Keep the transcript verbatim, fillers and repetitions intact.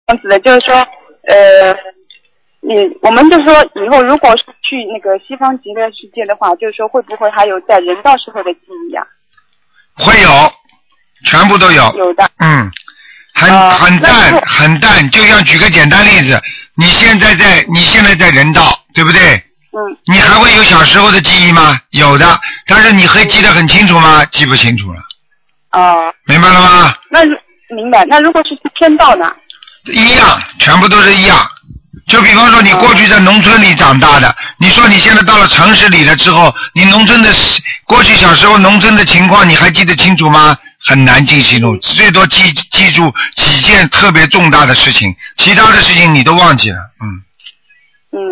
子的，就是说，呃，你我们就说以后如果是去那个西方极乐世界的话，就是说会不会还有在人道时候的记忆呀、 啊？会有，全部都有。 有的。 嗯，很、 呃、 很淡很淡，就像举个简单例子，你现在在你现在在人道，对不对？ 嗯。 你还会有小时候的记忆吗？有的，但是你会记得很清楚吗？记不清楚了。 哦、呃。 明白了吗？ 那明白。那如果是天道呢？ 一样，全部都是一样。就比方说你过去在农村里长大的，哦、你说你现在到了城市里了之后，你农村的过去小时候农村的情况你还记得清楚吗？很难记清楚，最多记记住几件特别重大的事情，其他的事情你都忘记了。嗯。